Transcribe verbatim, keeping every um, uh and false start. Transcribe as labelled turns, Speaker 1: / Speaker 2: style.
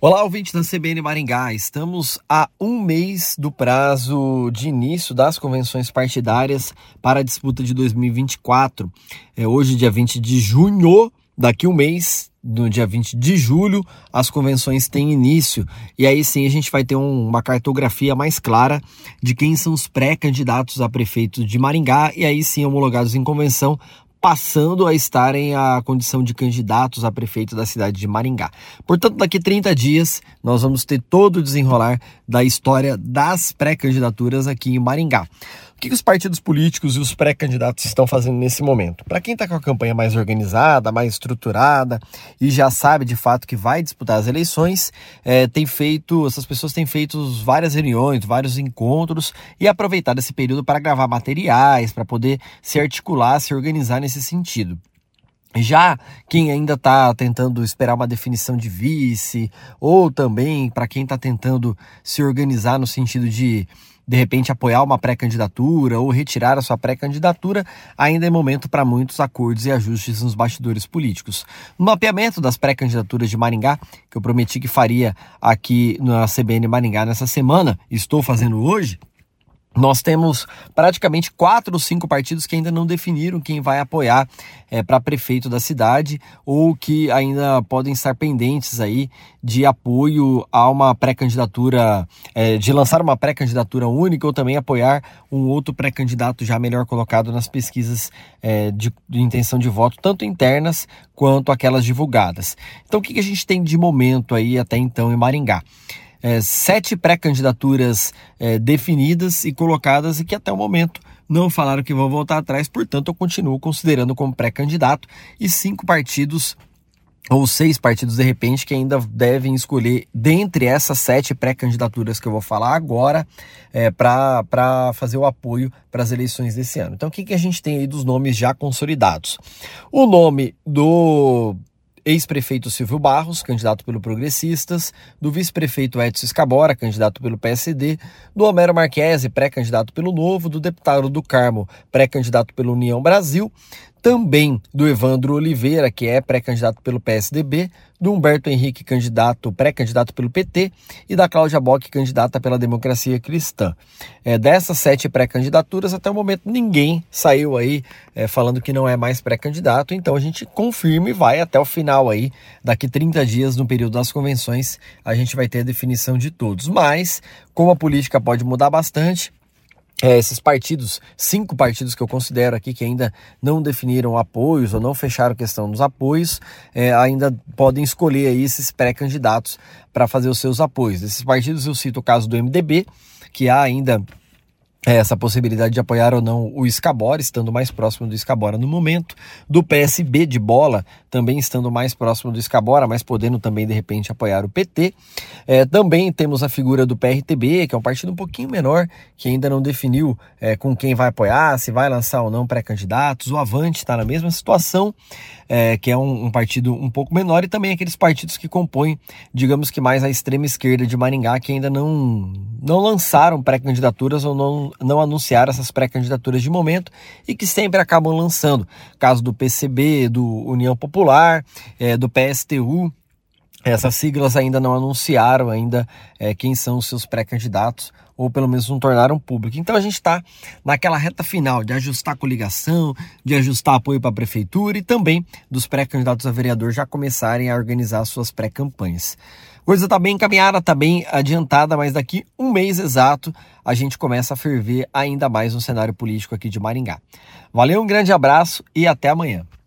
Speaker 1: Olá, ouvintes da C B N Maringá. Estamos a um mês do prazo de início das convenções partidárias para a disputa de dois mil e vinte e quatro. É hoje, dia vinte de junho, daqui um mês, no dia vinte de julho, as convenções têm início. E aí sim a gente vai ter um, uma cartografia mais clara de quem são os pré-candidatos a prefeito de Maringá e aí sim homologados em convenção, passando a estarem a condição de candidatos a prefeito da cidade de Maringá. Portanto, daqui a trinta dias, nós vamos ter todo o desenrolar da história das pré-candidaturas aqui em Maringá. O que os partidos políticos e os pré-candidatos estão fazendo nesse momento? Para quem está com a campanha mais organizada, mais estruturada e já sabe de fato que vai disputar as eleições, é, tem feito, essas pessoas têm feito várias reuniões, vários encontros e aproveitado esse período para gravar materiais, para poder se articular, se organizar nesse sentido. Já quem ainda está tentando esperar uma definição de vice, ou também para quem está tentando se organizar no sentido de, de repente, apoiar uma pré-candidatura ou retirar a sua pré-candidatura, ainda é momento para muitos acordos e ajustes nos bastidores políticos. No mapeamento das pré-candidaturas de Maringá, que eu prometi que faria aqui na C B N Maringá nessa semana, estou fazendo hoje, nós temos praticamente quatro ou cinco partidos que ainda não definiram quem vai apoiar é, para prefeito da cidade ou que ainda podem estar pendentes aí de apoio a uma pré-candidatura, é, de lançar uma pré-candidatura única ou também apoiar um outro pré-candidato já melhor colocado nas pesquisas é, de, de intenção de voto, tanto internas quanto aquelas divulgadas. Então o que, que a gente tem de momento aí até então em Maringá? É, sete pré-candidaturas é, definidas e colocadas e que até o momento não falaram que vão voltar atrás, portanto eu continuo considerando como pré-candidato e cinco partidos ou seis partidos de repente que ainda devem escolher dentre essas sete pré-candidaturas que eu vou falar agora é, para fazer o apoio para as eleições desse ano. Então o que, que a gente tem aí dos nomes já consolidados? O nome do ex-prefeito Silvio Barros, candidato pelo Progressistas, do vice-prefeito Edson Escabora, candidato pelo P S D, do Homero Marchese, pré-candidato pelo Novo, do deputado do Carmo, pré-candidato pelo União Brasil, também do Evandro Oliveira, que é pré-candidato pelo P S D B, do Humberto Henrique, candidato, pré-candidato pelo P T, e da Cláudia Bock, candidata pela Democracia Cristã. É, dessas sete pré-candidaturas, até o momento ninguém saiu aí é, falando que não é mais pré-candidato, então a gente confirma e vai até o final aí, daqui trinta dias, no período das convenções, a gente vai ter a definição de todos. Mas, como a política pode mudar bastante, É, esses partidos, cinco partidos que eu considero aqui que ainda não definiram apoios ou não fecharam questão dos apoios, é, ainda podem escolher aí esses pré-candidatos para fazer os seus apoios. Esses partidos eu cito o caso do M D B, que há ainda essa possibilidade de apoiar ou não o Escabora, estando mais próximo do Escabora no momento, do P S B de Bola, também estando mais próximo do Escabora, mas podendo também de repente apoiar o P T. É, também temos a figura do P R T B, que é um partido um pouquinho menor, que ainda não definiu é, com quem vai apoiar, se vai lançar ou não pré-candidatos. O Avante está na mesma situação, é, que é um, um partido um pouco menor, e também aqueles partidos que compõem, digamos que mais a extrema esquerda de Maringá, que ainda não, não lançaram pré-candidaturas ou não não anunciaram essas pré-candidaturas de momento e que sempre acabam lançando. Caso do P C B, do União Popular, é, do P S T U, essas siglas ainda não anunciaram ainda é, quem são os seus pré-candidatos, ou pelo menos não tornaram público. Então a gente está naquela reta final de ajustar coligação, de ajustar apoio para a prefeitura e também dos pré-candidatos a vereador já começarem a organizar suas pré-campanhas. A coisa está bem encaminhada, está bem adiantada, mas daqui um mês exato a gente começa a ferver ainda mais no cenário político aqui de Maringá. Valeu, um grande abraço e até amanhã.